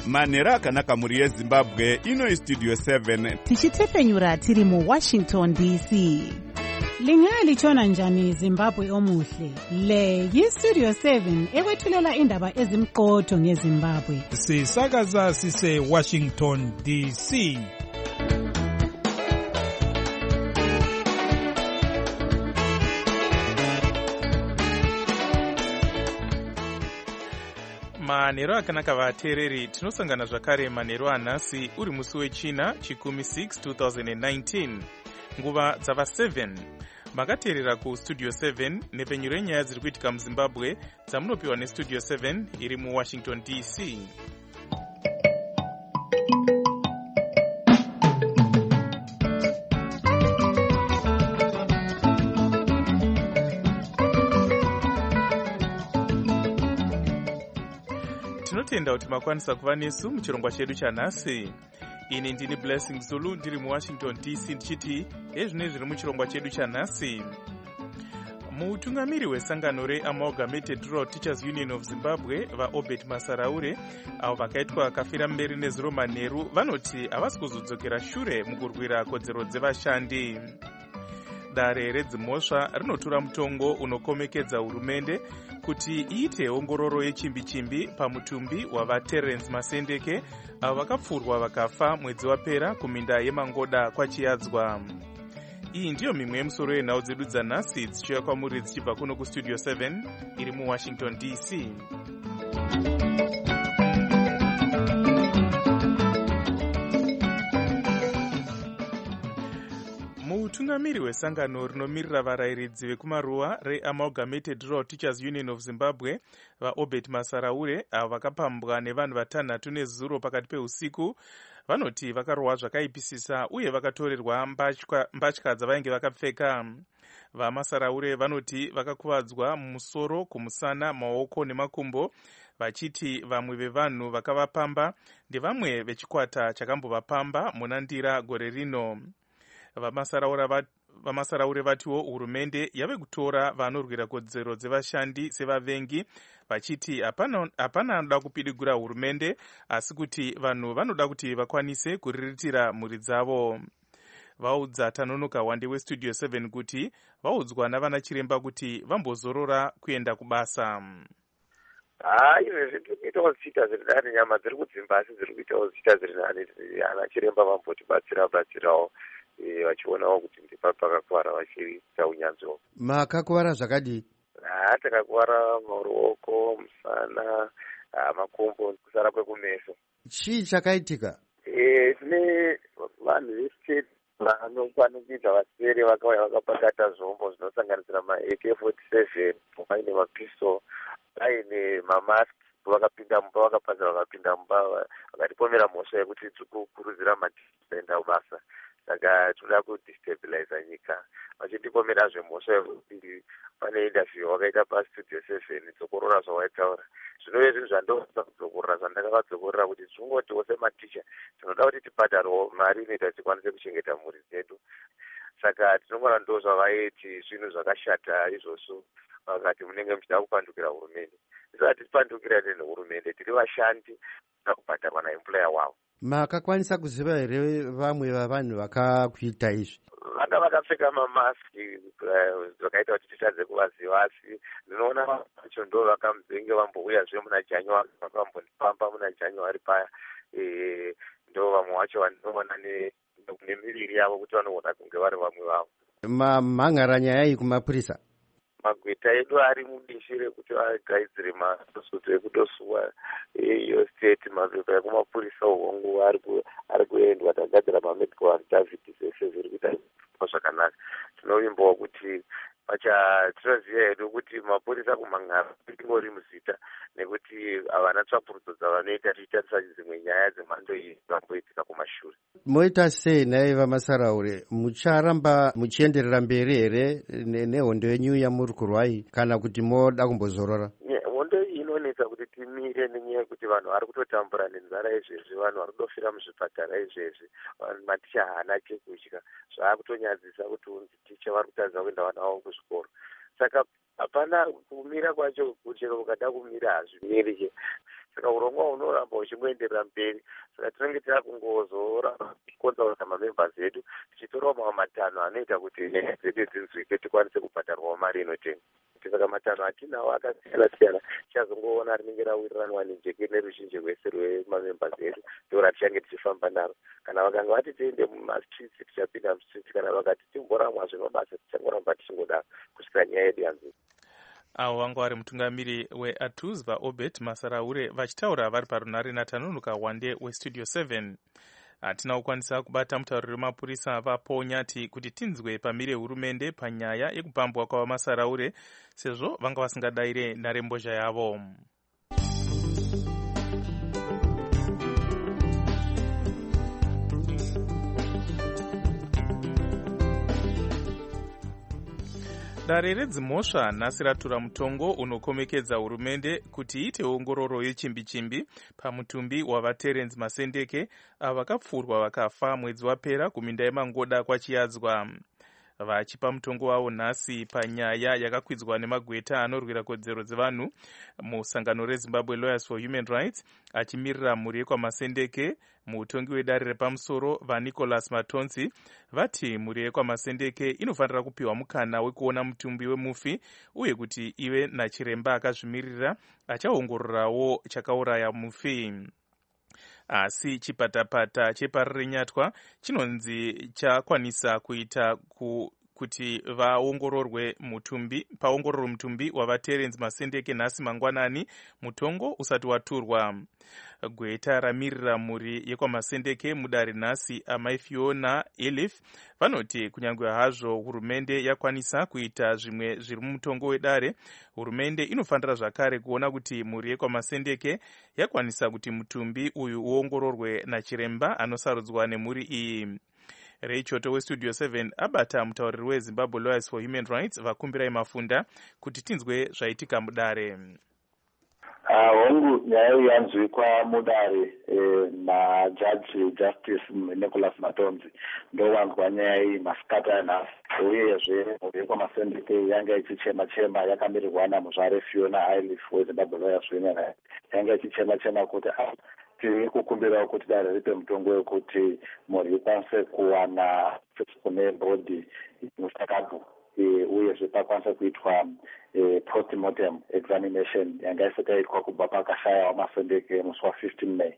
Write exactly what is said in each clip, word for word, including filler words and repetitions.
manhero akanaka mhuri yezimbabwe. Ino istudio seven tichitepfenyura tiri muwashington D C. Lingalitshona njani Zimbabwe omuhle? Le yistudio seven ekwethulela indaba ezimqotho ngeZimbabwe. Sisakaza sise Washington D C. Manhero akanaka vateereri, tinosangana zvakare manhero anhasi uri musi wechina chikumi six twenty nineteen, nguva dzava seven. Makateerera kustudio seven nepfenyuro yenyaya dziri kuitika muZimbabwe dzamunopiwa nestudio seven iri muWashington D C. Tinotenda kuti makwanisa kuva nesu muchirongwa chedu chanhasi. Ini ndini Blessing Zulu ndiri muWashington D C ndichiti ezvine zviri muchirongwa chedu chanhasi. Mutungamiri wesangano reAmalgamated Rural Teachers Union of Zimbabwe vaObed Masaraure avo vakaitwa kafira mberi nezuro manheru vanoti havasi kuzodzokera shure mukurwira kodzero dzevashandi. Dare redzimhosva rinotora mutongo unokomekedza hurumende kuti iite ongororo yechimbi-chimbi pamutumbi wavaTerence Masendeke avo vakapfurwa vakafa mwedzi wapera kuminda yeMangoda kwaChiyadzwa. Iyi ndiyo mimwe yemusoro yenhau dzedu dzanhasi dzichiuya kwamuri dzichibva kuno kustudio seven iri muWashington D C. Mutungamiri wesangano rinomirira varayiridzi vekumaruwa reAmalgamated Rural Teachers Union of Zimbabwe vaObed Masaraure avo vakapambwa nevanhu vatanhatu nezuro pakati peusiku vanoti vakarohwa zvakaipisisa uye vakatorerwa mbatya dzavainge vakapfeka. VaMasaraure vanoti vakakuvadzwa mumusoro, kumusana, maoko nemakumbo, vachiti vamwe vevanhu vakavapamba ndevamwe vechikwata chakambovapamba muna Ndira gore rino. VaMasaraure vatiwo hurumende yave kutora vanorwira kodzero dzevashandi sevavengi, vachiti hapana anoda kupidigura hurumende asi kuti vanhu vanoda kuti vakwanise kuriritira mhuri dzavo. Vaudza Tanonoka Wande westudio seven kuti vaudzwa navana chiremba kuti vambozorora kuenda kubasa. Ah, izvezvi zvirikuitawo zvichiita zviri nani, nyama dziri kudzimba asi dziri kuitawo zvichiita zviri nani. Ana chiremba vambotibatsira batsirawo vachionawo kuti ndipa pakakuvara vachiita unyanzvi. Makakuvara zvakadii? Ah, takakuvara maruoko, musana, makumbo, kusara kwekumeso. Chii chakaitika? Eh, tine vanhu vestate vanokwanikidza vasere vakauya vakapakata zvombo zvinosanganisira ma-A K forty-seven, vaine mapistol, vaine mamask, vakapinda mumba, vakapazira vakapinda mumba, vakatipomera mhosva yekuti tiri kukurudzira madhienda kubasa. Saka toda kudestabiliza nyika. Vachitipomera zvemhosva yekuti pane interview wakaita pastudio seven dzokorora zvawaitaura. Zvinove zvinhu zvandoda kudzokorora zvandakavadzokorera kuti zvingoti sematicha tinoda kuti tibhadharwe mari inoita tikwanise kuchengeta mhuri dzedu. Saka tinongona ndo zvavaiti zvinhu zvakashata izvozvo vakati munenge muchida kupandukira hurumende. Isati tipandukira nehurumende tiri vashandi nakubhadharwa naemployer wavo. Makakwanisa kuziva here vamwe vavanhu vakakuita izvi? Vanga vakapfeka mamaski zvakaita kuti titadze kuvaziva asi ndinoona vacho ndo vakamuzenge vambouyazve muna January vakambondipamba muna January paya. Ndo vamwe vacho vandinoona nemiviri yavo kuti vanoona kunge vari vamwe vavo. Mamhan'ara nyaya iyi kumapurisa? Magweta edu ari mudishi rekuti agaidzire masosoto ekutosuwa iyo state mapepa ekumapurisa uhongu ari kuendwa tagadzira mamedical affidavit zvese zviri kuita zvakanaka. Tinovimbawo kuti pacha tinoziva hedu kuti mapurisa kumhan'ara ingori muzita nekuti havana tsvapurudzo dzavanoita tichitarisa dzimwe nyaya dzemhando iyi dzamboitika kumashure. Moita sei nai vaMasaraure, mucharamba muchienderera mberi here nehondo yenyu yamuri kurwai kana kuti moda kumbozorora? Hondo iyi inonetsa kuti timire nenyaya yekuti vanhu vari kutotambura nenzara izvezvi, vanhu vari kutofira muzvipatara izvezvi, maticha haana chekudya, zvaakutonyadzisa kuti unzi ticha vari kutadza kuenda vana vavo kuzvikoro. Saka hapana kumira kwacho kuchero ukada kumira hazvimiri. saka urongwa hunoramba huchingoenderera mberi. Saka tinenge taakungozoramba tichikonzaura mamembers edu tichitorawo mamwe matanho anoita kuti nyaya dzedu dzinzwike tikwanise kubhadharwawo mari inotenga. Saka matanho atinawo akasiyana siyana tichazongoona rinenge rawiriranwa nejeke neruzhinji rwese rwemamembers edu ndo ratichange tichifamba naro. Kana vakanga vati tiende mumastreets tichapinda mustreets, kana vakati timboramwa zvemabasa tichangoramba tichingodaro kusvika nyaya yedu yanzvika. Avo vanga vari mutungamiri weATUS vaObet Masaraure vachitaura vari parunare naTanunuka Wande westudio seven. Hatina kukwanisa kubata mutauriri wemapurisa vaPonyati kuti tinzwe pamire hurumende panyaya yekupambwa kwavaMasaraure sezvo vanga vasingadayire nharembozha yavo. Dare redzimhosva nhasi ratura mutongo unokomekedza hurumende kuti iite ongororo yechimbi-chimbi pamutumbi wavaTerence Masendeke avo vakapfurwa vakafa mwedzi wapera kuminda yeMangoda kwaChiyadzwa. Vachipa mutongo wavo nhasi panyaya yakakwidzwa nemagweta anorwira kodzero dzevanhu musangano reZimbabwe Lawyers for Human Rights, achimirira mhuri yekwaMasendeke. Mutongi wedare repamusoro vaNicholas Matonzi vati mhuri yekwaMasendeke inofanira kupiwa mukana wekuona mutumbi wemufi uye kuti ive nachiremba akazvimirira achaongororawo chakauraya mufi. Asi chipatapata cheparirenyatwa chinonzi chakwanisa kuita ku kuti vaongororwe mutumbi paongororo mutumbi wavaTerence Masendeke nhasi mangwanani mutongo usati waturwa. Gweta ramirira mhuri yekwaMasendeke mudare nhasi amai Fiona Elif vanoti kunyange hazvo hurumende yakwanisa kuita zvimwe zviri mumutongo wedare, hurumende inofanira zvakare kuona kuti mhuri yekwaMasendeke yakwanisa kuti mutumbi uyu uongororwe nachiremba anosarudzwa nemhuri iyi. Ray Choto westudio seven abata mutauriri weZimbabwe Lawyers for Human Rights vakumbirai Mafunda kuti tinzwe zvaitika mudare. Hongu nyaya yanzwikwa mudare naJudge Justice Nicholas Matonzi ndovanzwa nyaya iyi masikati anhasi, uyezve mhuri yekwaMasendeke yanga ichichema-chema yakamirirwa namuzvare Fiona Elif weZimbabwe Lawyers for Human Rights yanga ichichema-chema kuti tiri kukumbirawo kuti dare ripe mutongo wekuti mhuri ikwanise kuwana kune bhodhi musakabhu uyezve pakwanisa kuitwa post-mortem examination yanga isati yaitwa kubva pakashaya waMasendeke musi wa15 May.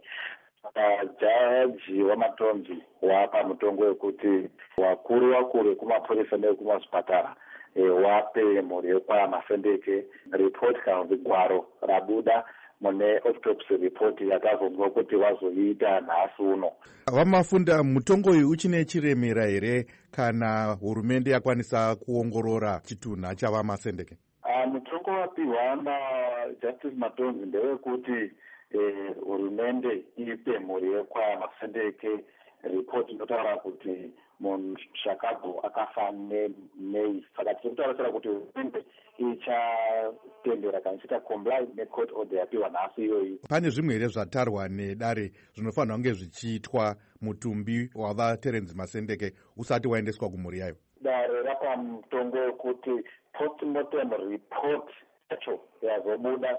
Jaji waMatonzi wapa mutongo wekuti wakuru wakuru vekumapurisa nevekumazvipatara wape mhuri yekwaMasendeke report kana kuti gwaro rabuda mune autopsy report yakavonzwa kuti vazoiita nhasi uno. Vamafunda, mutongo uyu uchine chiremera here kana hurumende yakwanisa kuongorora chitunha chavaMasendeke? Uh, mutongo wapiwa naJustice Matonzi ndewekuti hurumende eh, ipe mhuri yekwaMasendeke report inotaura kuti munhu Shakabhu akafa neMei. Saka tiri kutaura kuti hurumende ichatendera kana ichiita comply necourt order yapiwa nhasi iyoyi. Pane zvimwe here zvatarwa nedare zvinofanira kunge zvichiitwa mutumbi wavaTerence Masendeke usati waendeswa kumhuri yayo? Dare rapa mutongo wekuti post-mortem report yacho yazobuda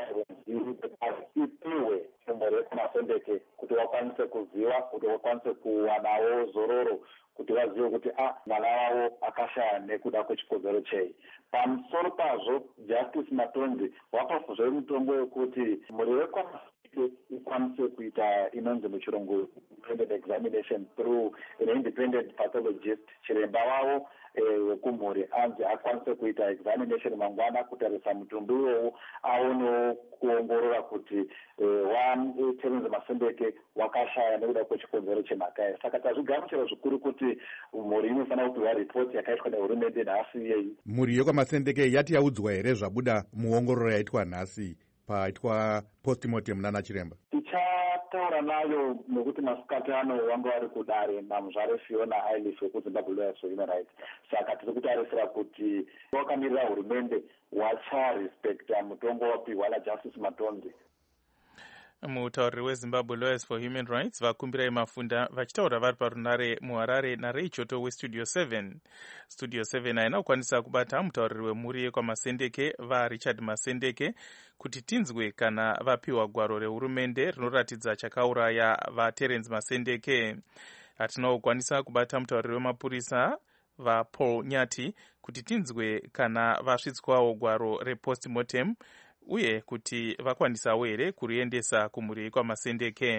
ipiwe kumhuri yekwaMasendeke kuti vakwanise kuziva, kuti vakwanise kuwanawo zororo, kuti vazive kuti ah mwana wavo akashaya nekuda kwechikodzero chei. Pamusoro pazvo Justice Matonzi wapafuzve mutongo wekuti mhuri yekwaMasendeke ikwanise kuita inonzi muchirungu independent examination through an independent pathologist. Chiremba wavo wekumhuri anzi akwanise kuita examination mangwana kutarisa mutumbi iwowo aonewo kuongorora kuti waTerence Masendeke wakashaya nekuda kwechikonzero chemhaka yayo. Saka tazvigamuchira zvikuru kuti mhuri inofanira kupiwa ripoti yakaitwa nehurumende nhasi iyeyi. Mhuri yekwaMasendeke yati yaudzwa here zvabuda muongororo yaitwa nhasi paitwa postmortem nana chiremba? Tichataura nayo nekuti masikati ano vanga vari kudare namuzvare Fiona Elif wekuZimbabwe Lawyers for Human Rights. Saka tiri kutarisira kuti wakamirira hurumende wacharespekta mutongo wapiwa naJustice Matonzi. Mutauriri weZimbabwe Lawyers for Human Rights vakumbirai mafunda vachitaura vari parunare muHarare naRay Choto weStudio seven. Studio seven haina kukwanisa kubata mutauriri wemhuri yekwaMasendeke vaRichard Masendeke kuti tinzwe kana vapiwa gwaro rehurumende rinoratidza chakauraya vaTerence Masendeke. Hatina kukwanisa kubata mutauriri wemapurisa vaPaul Nyati kuti tinzwe kana vasvitswawo gwaro repostmortem uye kuti vakwanisawo here kuriendesa kumhuri kwaMasendeke.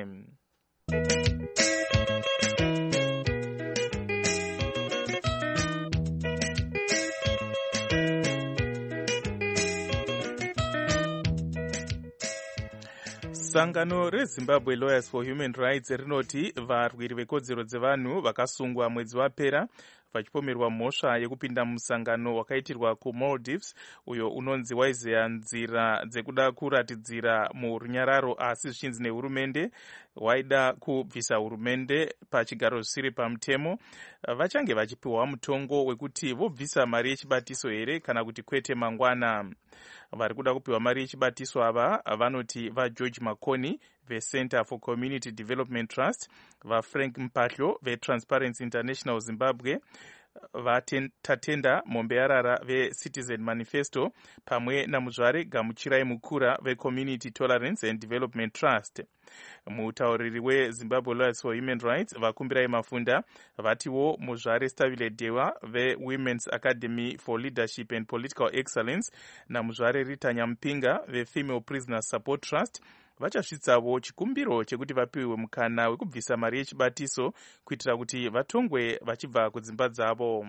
Sangano reZimbabwe Lawyers for Human Rights rinoti varwiri vekodzero dzevanhu vakasungwa mwedzi wapera vachipomerwa mhosva yekupinda musangano wakaitirwa kuMaldives uyo unonzi waizeya nzira dzekuda kuratidzira murunyararo asi zvichinzi nehurumende waida kubvisa hurumende pachigaro zvisiri pamutemo. Vachange vachipiwa mutongo wekuti vobvisa mari yechibatiso here kana kuti kwete mangwana. Vari kuda kupiwa mari yechibatiso ava vanoti vaGeorge Makoni veCenter for Community Development Trust, vaFrank Mpahlo veTransparency International Zimbabwe, vaTatenda Mombeyarara veCitizen Manifesto pamwe namuzvare Gamuchirai Mukura veCommunity Tolerance and Development Trust. Mutauriri weZimbabwe Lawyers for Human Rights vakumbirai mafunda vatiwo muzvare Stabile Dewa veWomen's Academy for Leadership and Political Excellence namuzvare Rita Nyampinga veFemale Prisoners Support Trust vachasvitsavo chikumbiro chekuti vapiwe mukana wekubvisa mari yechibatiso kuitira kuti vatongwe vachibva kudzimba dzavo.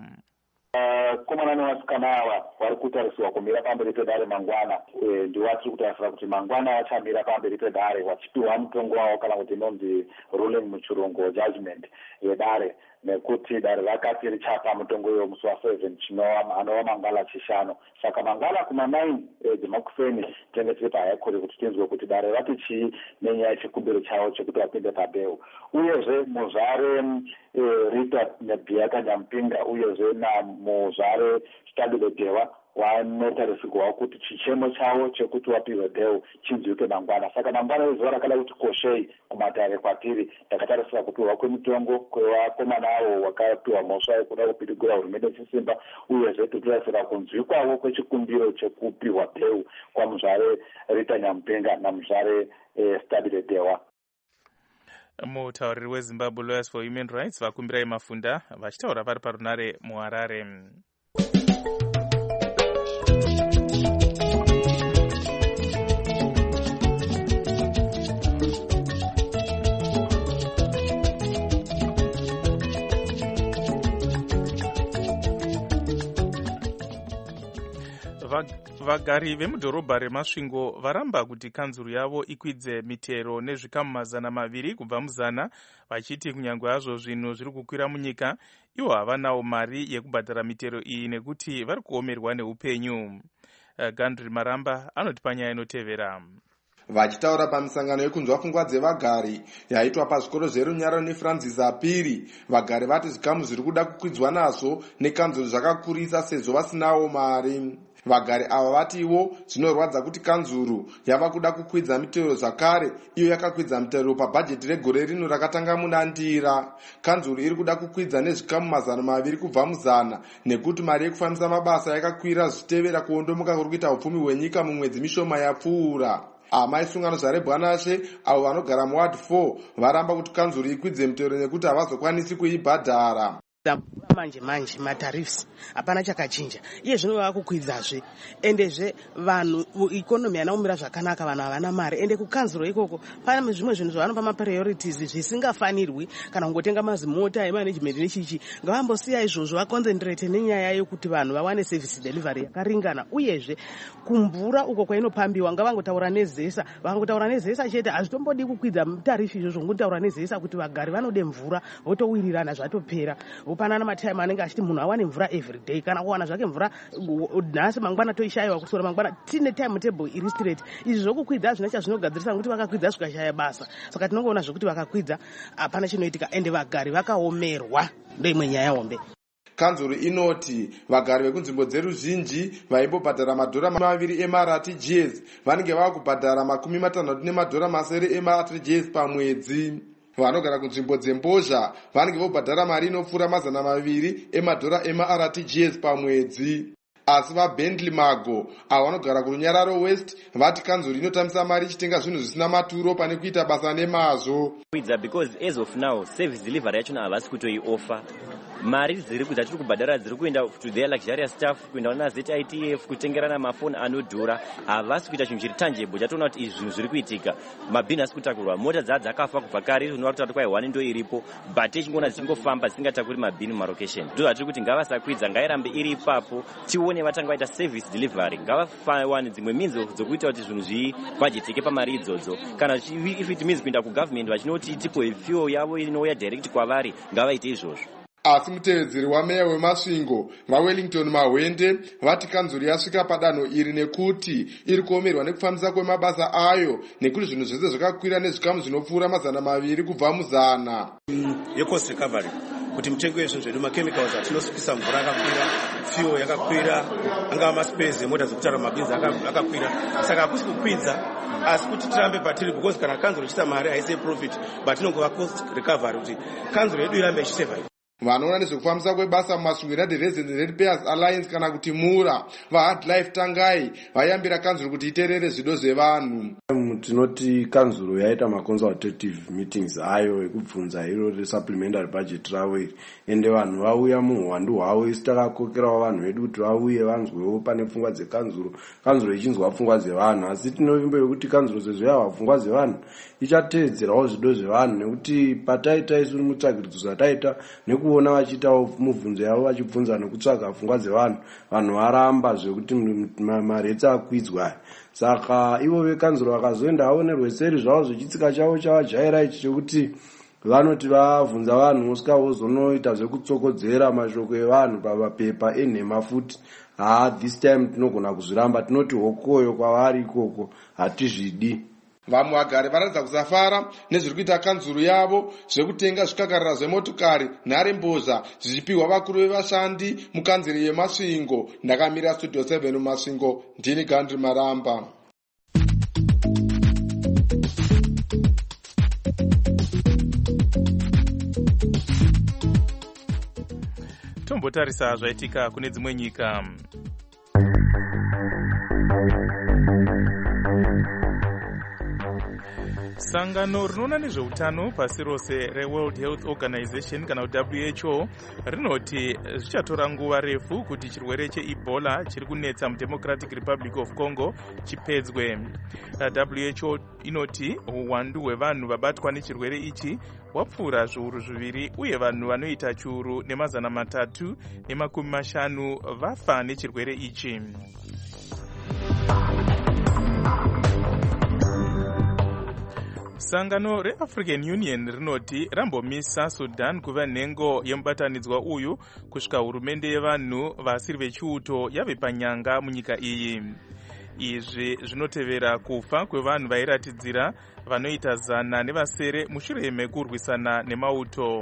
Komana nevasikana ava vari kutarisirwa kumira pamberi pedare mangwana. Ndiwatiri kutarisira kuti mangwana vachamira pamberi pedare vachipiwa mutongo wavo kana kuti inonzi ruling muchirungu judgment yedare, nekuti dare rakati richapa mutongo iwo musi waseven anova mangala chishanu. Saka mangala kuma-nine dzemakuseni tinenge tiri pahaikori kuti tinzwe kuti dare rati chii nenyaya yechikumbiro chavo chekuti vapinde pabeu. Uyezve muzvare Rita Nebiyaka Nyampinga uyezve namuzvare Stabile Dewa vanotarisirwawo kuti chichemo chavo chekuti vapiwe beu chinzwike mangwana. Saka mangwana rezuva rakada kuti koshei kumatare kwatiri takatarisira kupiwa kwemitongo kwevakomana avo vakapiwa mhosva yekuda kupidigura hurumende chisimba uyezve totarisira kunzwikwavo kwechikumbiro chekupiwa beu kwamuzvare Rita Nyampinga namuzvare eh, Stabile Dewa. Mutauriri weZimbabwe Lawyers for Human Rights vakumbirai mafunda vachitaura vari parunare muHarare. Vagari vemudhorobha reMasvingo varamba kuti kanzuru yavo ikwidze mitero nezvikamu mazana maviri kubva muzana, vachiti kunyange hazvo zvinhu zviri kukwira munyika ivo havanawo mari yekubhadhara mitero iyi nekuti vari kuomerwa neupenyu. Gandri Maramba anoti panyaya inotevera. Vachitaura pamisangano yekunzwa pfungwa dzevagari yaitwa pazvikoro zverunyararo neFrancis apiri, vagari vati zvikamu zviri kuda kukwidzwa nazvo nekanzuru zvakakurisa sezvo vasinawo mari. Vagari ava vatiwo zvinorwadza kuti kanzuru yava kuda kukwidza mitero zvakare iyo yakakwidza mitero pabhajeti regore rino rakatanga muna Ndira. Kanzuru iri kuda kukwidza nezvikamu mazana maviri kubva muzana nekuti mari yekufambisa mabasa yakakwira zvichitevera kuondomoka kuri kuita upfumi hwenyika mumwedzi mishoma yapfuura. Amai sungano zvarebwanashe avo vanogara muward four varamba kuti kanzuru ikwidze mitero nekuti havazokwanisi kuibhadhara. Manje manje matarifs hapana chakachinja, iye zvino vakukwidzazve endezve vanhu ikonomi yanaumira zvakanaka, vanhu havana mari ende kukanzuro ikoko pane zvimwe zvinhu zvavanopa mapriorities zvisingafanirwi kana kungotenga mazimota emanagement nechichi. Ngavambosiya izvozvo vaconcentrate nenyaya yokuti vanhu vawane service delivery yakaringana, uyezve kumvura uko kwainopambiwa ngavangotaura nezesa, vakangotaura nezesa chete hazvitombodi kukwidza tarifi izvozvo, ngotaura nezesa kuti vagari vanode mvura votowirirana zvatopera. Upanana matime anenge achiti munhu awane mvura every day, kana kuwana zvake mvura nhasi mangwana toishayiwa kusora mangwana tine time table iri straight. Izvi zvokukwidza zvine chazvinogadzirisa ngokuti vakakwidza zvikashaya basa, saka tinongoona zvokuti vakakwidza hapana chinoitika ende vagari vakaomerwa. Ndoimwe nyaya hombe. kanzuro inoti vagari vekunzvimbo dzeruzhinji vaimbobhadhara madhora maviri ema-R T G S vanenge vava kubhadhara makumi matanhatu nemadhora masere ema-R T G S pamwedzi. Vanogara kunzvimbo dzembozha vanenge vobhadhara mari inopfuura mazana maviri emadhora ema-R T G S pamwedzi. Asi vaBentley Mago avo vanogara kurunyararo West vati kanzuro inotambisa mari ichitenga zvinhu zvisina maturo pane kuita basa nemazvo. Because as of now service delivery yachona havasi kutoiofa. Mari dziri kuita tiri kubhadhara dziri kuenda to their luxurious staff, kuenda na Z I T F, kutengerana mafoni anodhura. Havasi kuita chinhu chiri tangible chatoona kuti izvi zvinhu zviri kuitika. Mabhini asi kutakurwa, mota dzaa dzakafa kubva kare, zvinowa kuti kwai one ndo iripo, but ichingoona dzingofamba dzisingatakuri mabhini mumarokesheni. Ndo zvatiri kuti ngavasakwidza, ngairambe iri ipapo, tione vatanga vaita service delivery, ngavawane dzimwe minzo dzokuita kuti zvinhu zvibhajetike pamari idzodzo. Kana if it means kuenda kugovernment vachinoti tipo fuel yavo inouya direct kwavari, ngavaite izvozvo. Asi mutevedzeri wameya wemasvingo vaWellington Mahwende vati kanzuro yasvika padanho iri nekuti iri kuomerwa nekufambisa kwemabasa ayo nekuti zvinhu zvese zvakakwira nezvikamu zvinopfuura mazana maviri kubva muzana. Yecost recovery kuti mitengo yezvinhu zvedu machemicals atinosukisa mvura akakwira, fuel yakakwira, angava maspezi emota dzokutara mabhizi akakwira, saka hakusi kukwidza asi kuti tirambe patiri, because kana kanzuro ichiita mari haisi profit but inongova cost recovery kuti kanzuro yedu irambe ichisurvive. Vanoona nezvekufambisa kwebasa mumasvingo United Resident Red Payers Alliance kana kuti mura vaHard Life Tangai vayambira kanzuro kuti iterere zvido zvevanhu. Tinoti kanzuro yaita maconsultative meetings ayo ekubvunza iro resupplementary budget ravo iri, ende vanhu vauya muhwandu hwavo, isi takakokerawo vanhu vedu kuti vauye vanzwewo pane pfungwa dzekanzuro, kanzuro ichinzwa pfungwa dzevanhu. Asi tinovimba yekuti kanzuro sezvo yava pfungwa dzevanhu ichatevedzerawo zvido zvevanhu, nekuti pataita isu mutsvagidzo dzataita nekuona vachiitawo mubvunzo yavo vachibvunza nekutsvaga pfungwa dzevanhu, vanhu varamba zvekuti maretsi akwidzwa. Saka ivo vekanzuro vakazoenda aonerwe seri zvavo zvechitsika chavo chavajaira ichi chekuti vanoti vabvunza vanhu usika vozonoita zvekutsokodzera mashoko evanhu pamapepa enhema futi. Ha, this time tinogona kuzviramba, tinoti hokoyo kwavari ikoko hatizvidi. Vamwe vagari varatidza kusafara nezviri kuita kanzuro yavo zvekutenga zvikakarira zvemotokari nhare mbozha zvichipiwa vakuru vevashandi mukanzuro yemasvingo. Ndakamira studio seven mumasvingo, ndini Gandhi Maramba. Tombotarisa zvaitika kune dzimwe nyika. Sangano rinoona nezveutano pasi rose reWorld Health Organization kana kuti W H O rinoti zvichatora nguva refu kuti chirwere cheEbola chiri kunetsa muDemocratic Republic of Congo chipedzwe. W H O inoti uwandu hwevanhu vabatwa nechirwere ichi wapfuura zviuru zviviri uye vanhu vanoita chiuru nemazana matatu nemakumi mashanu vafa nechirwere ichi. Sangano reAfrican Union rinoti rambomisa Sudan kuva nhengo yemubatanidzwa uyu kusvika hurumende yevanhu vasiri vechiuto yave panyanga munyika iyi. Izvi zvinotevera kufa kwevanhu vairatidzira vanoita zana nevasere mushure mekurwisana nemauto.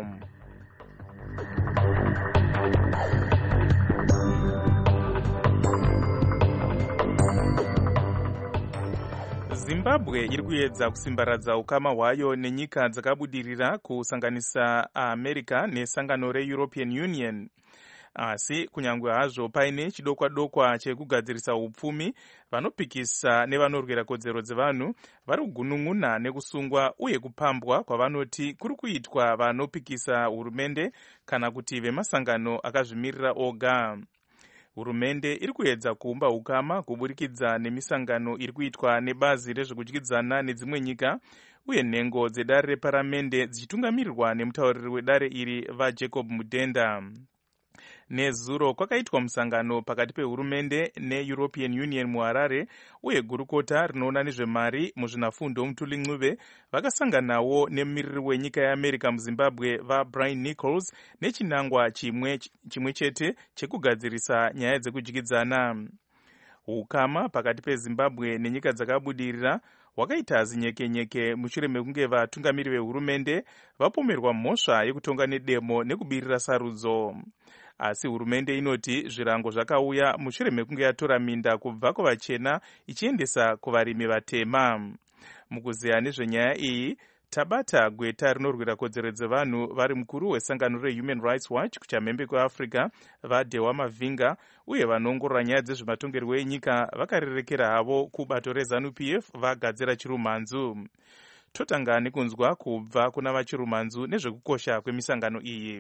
Zimbabwe iri kuedza kusimbaradza ukama hwayo nenyika dzakabudirira kusanganisa America nesangano reEuropean Union. Asi kunyangwe hazvo paine chidokwa dokwa chekugadzirisa upfumi, vanopikisa nevanorwira kodzero dzevanhu vari kugunun'una nekusungwa uye kupambwa kwavanoti kuri kuitwa vanopikisa hurumende kana kuti vemasangano akazvimirira oga. Hurumende iri kuedza kuumba ukama kuburikidza nemisangano iri kuitwa nebazi rezvekudyidzana nedzimwe nyika uye nhengo dzedare reparamende dzichitungamirirwa nemutauriri wedare iri vaJacob Mudenda. Nezuro kwakaitwa musangano pakati pehurumende neEuropean Union muHarare uye gurukota rinoona nezvemari muzvinafundo Mutuli vakasanganawo nemumiriri wenyika yeAmerica muZimbabwe vaBrian Nichols nechinangwa chimwe chimwe chete chekugadzirisa nyaya dzekudyidzana. Ukama pakati peZimbabwe nenyika dzakabudirira wakaita zinyekenyeke mushure mekunge vatungamiri vehurumende vapomerwa mhosva yekutonga nedemo nekubirira sarudzo. asi hurumende inoti zvirango zvakauya mushure mekunge yatora minda kubva kuvachena ichiendesa kuvarimi vatema. Mukuziya nezvenyaya iyi tabata gweta rinorwira kodzero dzevanhu vari mukuru wesangano reHuman Rights Watch kuchamhembe kweAfrica vaDewa Mavinga uye vanoongorora nyaya dzezvematongerwo enyika vakarerekera havo kubato reZANU P F vagadzira chirumhanzu. Totanga nekunzwa kubva kuna vachirumhanzu nezvekukosha kwemisangano iyi.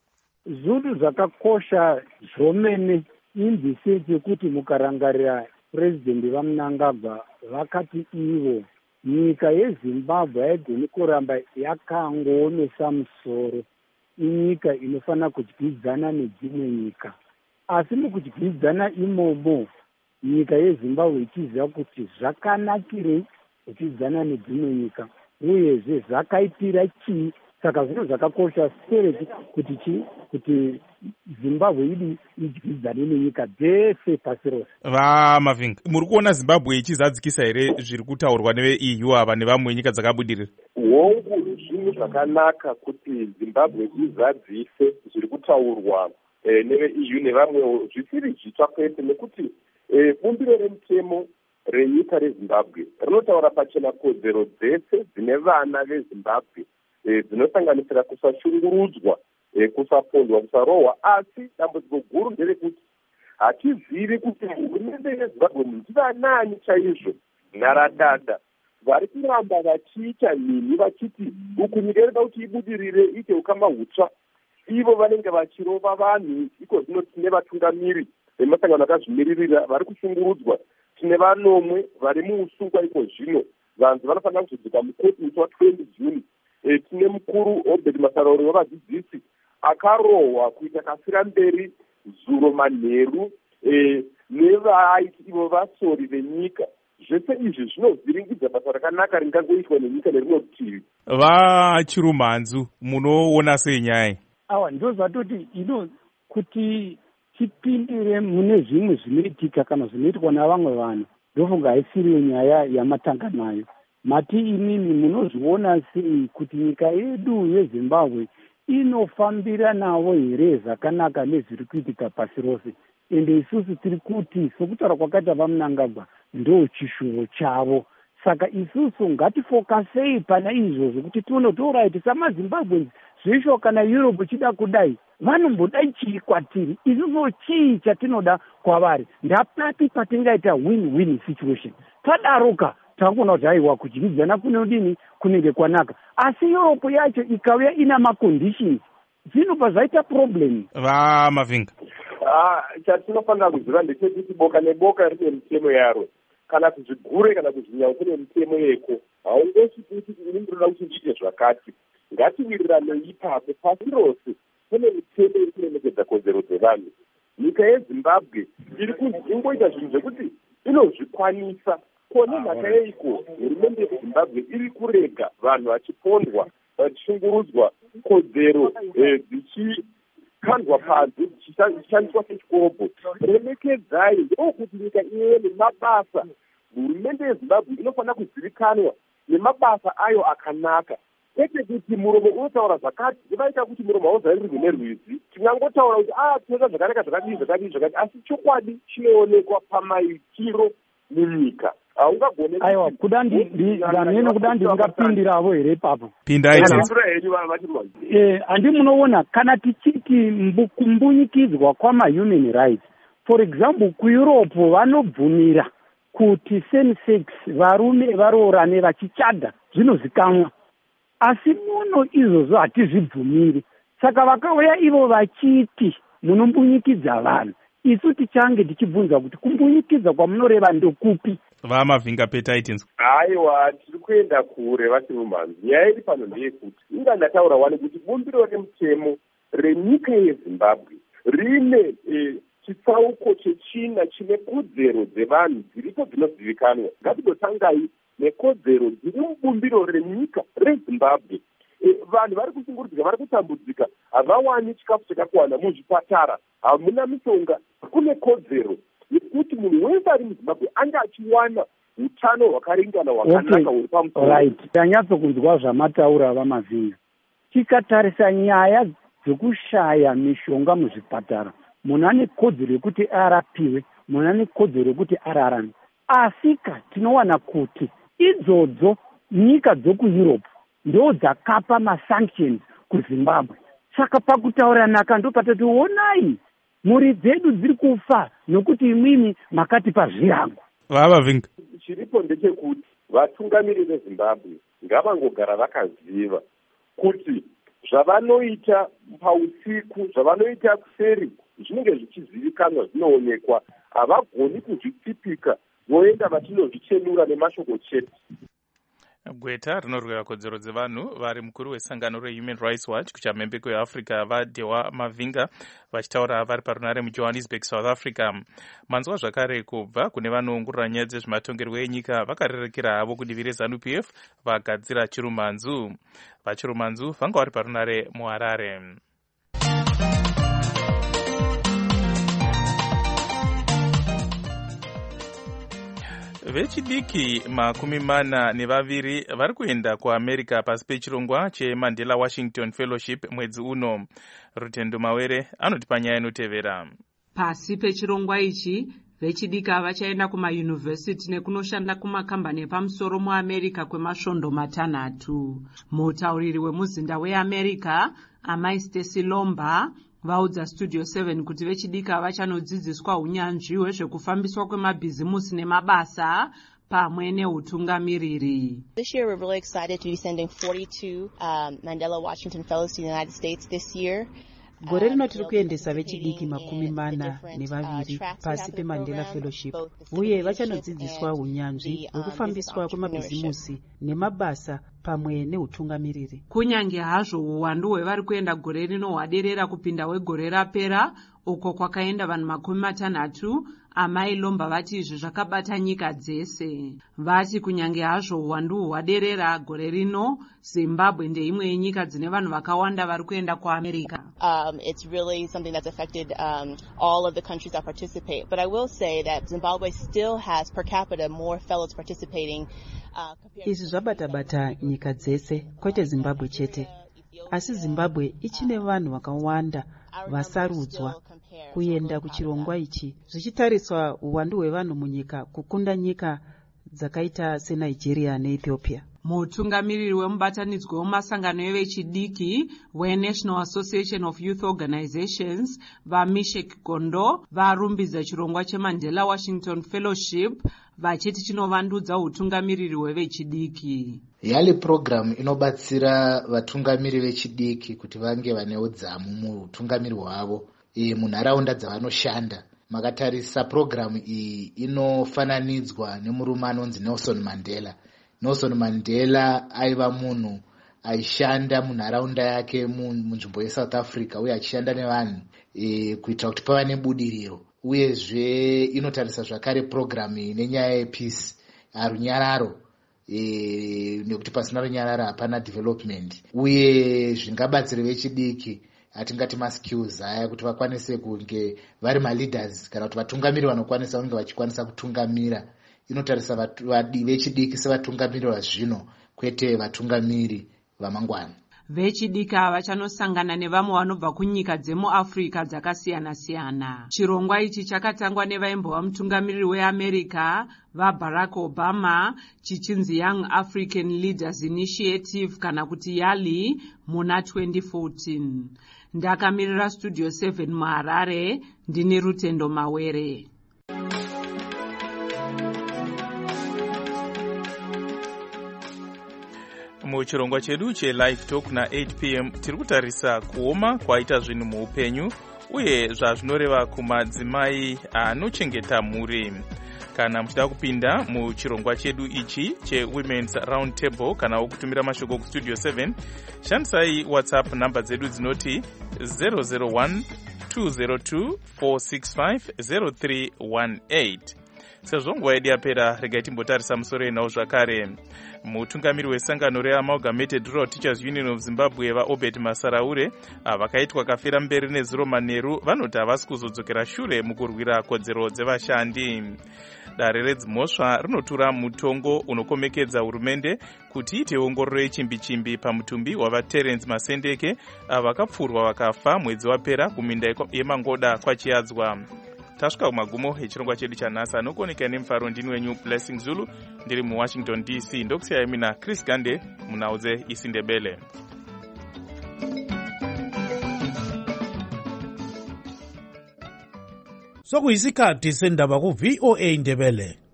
Zvinhu zvakakosha zvomene indiseti yekuti mukarangarira purezidendi vaMnangagwa vakati ivo nyika yeZimbabwe haigoni kuramba yakangoomesa musoro, inyika inofanira kudyidzana nedzimwe nyika. Asi mukudyidzana imomo nyika yeZimbabwe ichiziva kuti zvakanakirei kudyidzana nedzimwe nyika uyezve zvakaitira chii. Saka zvinhu zvakakosha sereti kuti chi kuti Zimbabwe idi idyidzane nenyika dzese pasi rose. VaMavinga, muri kuona Zimbabwe ichizadzikisa here zviri kutaurwa neveE U ava nevamwe nyika dzakabudirira? Hongu zvinhu zvakanaka kuti Zimbabwe izadzise zviri kutaurwa e, neveE U nevamwe, zvisiri zvitsva kwete, nekuti e, bumbiro remutemo renyika reZimbabwe rinotaura pachena kodzero dzese dzine vana veZimbabwe dzinosanganisira kusashungurudzwa, kusapondwa, kusarohwa. Asi dambudziko guru nderekuti hatizivi kuti hurumende yeZimbabwe ndivanani chaizvo nharadada vari kuramba vachiita mhini vachiti uku nyika inoda kuti ibudirire iite ukama hutsva, ivo vanenge vachirova vanhu. Iko zvino tine vatungamiri vemasangano akazvimiririra vari kushungurudzwa, tine vanomwe vari muusungwa. Iko zvino vanhu vanofanira kuzodzika mukoti musi watwendi Juni. E, tine mukuru Obed Masarauri wavadzidzisi akarohwa kuita kasira mberi zuro manheru e, nevaiti ivo vasori venyika. Zvese izvi zvinovhiringidza basa rakanaka ringangoitwa nenyika nerimwe rutivi. Vachirumhanzu, munoona sei nyaya? Awa ndozvatoti ino kuti tipindire mune zvimwe zvinoitika kana zvinoitwa navamwe vanhu, ndofunga haisiriyo nyaya yamatanga nayo. Mati imimi munozviona sei kuti nyika yedu yeZimbabwe inofambira navo here zvakanaka nezviri kuitika pasi rose? Ende isusu tiri kuti sokutaura kwakaita vaMnangagwa ndo chishuvo chavo. Saka isusu ngatifokasei pana izvozvo kuti tione kuti oraiti samaZimbabwe zvisho kana Europe chida kudai vanomboda chii kwatiri, isusu chii chatinoda kwavari, ndapati patingaita win-win situation. Tadaroka takuona kuti haiwa kudyidzana kunodini kunenge kwanaka, asi Europe yacho ikauya ina maconditions zvinobva zvaita problem. VaMavinga, ah chatinofanira kuziva ndechekuti boka neboka rine mitemo yaro, kana kuzvigure kana kuzvinyanya kune mitemo yeko. Haungosi kuti ini ndinoda kuti ndiite zvakati, ngatiwirirane ipapo. Pasi rose kune mitemo iri kuremekedza kodzero dzevanhu. Nyika yeZimbabwe iri kungoita zvinhu zvekuti inozvikwanisa. Kone nhaka yeiko hurumende yeZimbabwe iri kurega vanhu vachipondwa, vachishungurudzwa, kodzero dzichikandwa panze, dzichishandiswa sechikobho. Remekedzai, ndokuti nyika ive nemabasa. Hurumende yeZimbabwe inofanira kuzivikanwa nemabasa ayo akanaka, kwete kuti muromo unotaura zvakati ivaita kuti muromo hauzairwi nerwizi. Tingangotaura kuti ah tinoita zvakanaka zvakadii zvakadii zvakati, asi chokwadi chinoonekwa pamaitiro munyika. Aiwa kuda ndanene kuda ndingapindiravo here ipapo. Pindai. Eh andi munoona kana tichiti kumbunyikidzwa kwama-human rights, for example kuEurope vanobvumira kuti same-sex varume varoorane vachichadha zvinozikanwa, asi muno izvozvo hatizvibvumiri. Saka vakauya ivo vachiti munombunyikidza vanhu, isu tichange tichibvunza kuti kumbunyikidza kwamunoreva ndokupi? VaMavinga petaitinzwa. Aiwa tiri kuenda kure vachirumhanzi. Nyaya iri pano ndeyekuti inga ndataura wani kuti bumbiro remutemo renyika yeZimbabwe rine e, chitsauko chechina chine kodzero dzevanhu dziripo dzinozivikanwa. Ngatidotangai nekodzero dziri mubumbiro renyika reZimbabwe. E, vanhu vari kushungurudzika, vari kutambudzika, havawani chikafu chakakwana muzvipatara, hamuna mishonga. Kune kodzero yekuti munhu wese ari muZimbabwe anga achiwana utano hwakaringana hwakanaka huri pamusoro. Right. Tanyatso kunzwa zvamataura vaMavinga. Tikatarisa nyaya dzekushaya mishonga muzvipatara, munhu ane kodzero yekuti arapiwe, munhu ane kodzero yekuti ararame. Asika tinowana kuti idzodzo nyika dzokueurope ndo dzakapa masanctions kuzimbabwe. Saka pakutauranaka ndo patati onai mhuri dzedu dziri kufa nokuti imwimi makati pazvirango. Vavavinga chiripo ndechekuti vatungamiri vezimbabwe ngavangogara vakaziva kuti zvavanoita pausiku, zvavanoita kuseri zvinenge zvichizivikanwa, zvinoonekwa. Havagoni kuzvitsipika voenda vachinozvichenura nemashoko chete. Gweta rinorwira kodzero dzevanhu vari mukuru wesangano reHuman Rights Watch kuchamhembe kweAfrica vaDewa Mavinga vachitaura vari parunare muJohannesburg, South Africa. Manzwa zvakare kubva kune vanoongorora nyaya dzezvematongerwo enyika vakarerekera havo kudivi reZANU P F vagadzira Chirumanzu. VaChirumanzu vanga vari parunare muHarare. Vechidiki makumi mana nevaviri vari kuenda kuAmerica pasi pechirongwa cheMandela Washington Fellowship mwedzi uno. Rutendo Mawere anoti panyaya inotevera. Pasi pechirongwa ichi vechidiki vachaenda kumayunivhesiti nekunoshanda kumakambani epamusoro muAmerica kwemasvondo matanhatu. Mutauriri wemuzinda weAmerica Amai Stacy Lomba vaudza Studio seven kuti vechidiki vachanodzidziswa unyanzvi hwezvekufambiswa kwemabhizimusi nemabasa pamwe neutungamiriri. This year we're really excited to be sending forty-two um, Mandela Washington Fellows to the United States this year. Gore rino tiri kuendesa vechidiki makumi mana nevaviri pasi peMandela Fellowship, uye vachanodzidziswa unyanzvi hwekufambiswa kwemabhizimusi nemabasa pamwe neutungamiriri. Kunyange hazvo uwandu hwevari kuenda gore rino hwaderera kupinda wegore rapera uko kwakaenda vanhu makumi matanhatu, Amai Lomba vati izvi zvakabata nyika dzese. Vati kunyange hazvo uwandu hwaderera gore rino, Zimbabwe ndeimwe yenyika dzine vanhu vakawanda vari kuenda kuAmerica. Um, it's really something that's affected um, all of the countries that participate. But I will say that Zimbabwe still has per capita more fellows participating. Uh, Izvi zvabata-bata nyika dzese, kwete Zimbabwe chete. Asi Zimbabwe ichine vanhu vakawanda vasarudzwa kuenda kuchirongwa ichi, zvichitariswa uwandu hwevanhu munyika kukunda nyika dzakaita seNigeria neEthiopia. Mutungamiriri wemubatanidzwa wemasangano evechidiki weNational Association of Youth Organizations vaMishek Gondo varumbidza chirongwa cheMandela Washington Fellowship vachiti chinovandudza utungamiriri hwevechidiki. Yali program inobatsira vatungamiri vechidiki kuti vange vane udzamu mutungamiri hwavo e munharaunda dzavanoshanda. Makatarisa program iyi inofananidzwa nemurume anonzi Nelson Mandela. Nelson Mandela aiva munhu aishanda munharaunda yake munzvimbo yeSouth Africa uye achishanda nevanhu e, kuitira kuti pava nebudiriro. Uyezve inotarisa zvakare program iyi nenyaya yepeace, runyararo, e, nekuti pasina runyararo hapana development. Uye zvingabatsira vechidiki atingati maskills aya kuti vakwanise kunge vari maleaders kana kuti vatungamiri vanokwanisa kunge vachikwanisa kutungamira. Inotarisa vechidiki sevatungamiri vazvino kwete vatungamiri vamangwana. Vechidiki vachanosangana nevamwe vanobva kunyika dzemuAfrica dzakasiyana-siyana. Chirongwa ichi chakatangwa nevaimbova mutungamiriri weAmerica vaBarack Obama chichinzi Young African Leaders Initiative kana kuti YALI muna twenty fourteen. Ndakamirira Studio seven muHarare, ndine Rutendo Mawere. Muchirongwa chedu cheLive Talk na eight p m tiri kutarisa kuoma kwaita zvinhu muupenyu uye zvazvinoreva kumadzimai anochengeta mhuri. Kana muchida kupinda muchirongwa chedu ichi cheWomen's Round Table kana wokutumira mashoko kuStudio seven, shandisai WhatsApp namba dzedu dzinoti zero zero one two zero two four six five zero three one eight. sezvo nguva yedu yapera regai timbotarisa musoro enawo zvakare. Mutungamiri wesangano reamalgamated rural teachers union of zimbabwe vaobed masaraure vakaitwa kafira mberi nezuro manheru vanoti havasi kuzodzokera shure mukurwira kodzero dzevashandi. Dare redzimhosva rinotura mutongo unokomekedza hurumende kuti iite ongororo yechimbi-chimbi pamutumbi wavaterence masendeke vakapfurwa vakafa mwedzi wapera kuminda yemangoda kwachiadzwa. Tasvika kumagumo echirongwa chedu chanhasi. Anokuonekera nemufaro ndini wenyu Blessing Zulu ndiri muwashington D C. Ndokusiyai mina Chris Gande munhau dzeIsindebele. Sokuyisikhathi sendaba ku V O A Indebele.